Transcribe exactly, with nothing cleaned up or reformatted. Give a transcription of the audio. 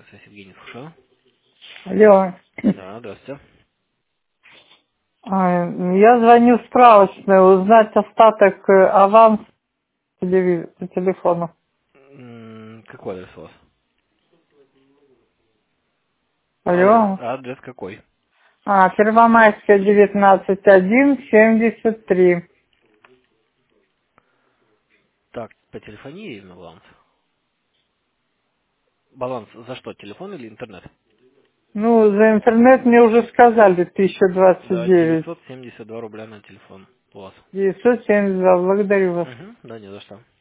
связь Евгений, слушаю. Алло. Да, здравствуйте. А, Я звоню в справочную узнать остаток э, аванс телеви- по телефону. М, Какой адрес у вас? Адрес, Алло. адрес какой? А, Первомайская, девятнадцать, один, семьдесят три. Так, по телефонии или на баланс? Баланс за что, телефон или интернет? Ну, за интернет мне уже сказали, тысяча двадцать Да, девять. девятьсот семьдесят два рубля на телефон у вас. девятьсот семьдесят два, благодарю вас. Угу, да, не за что.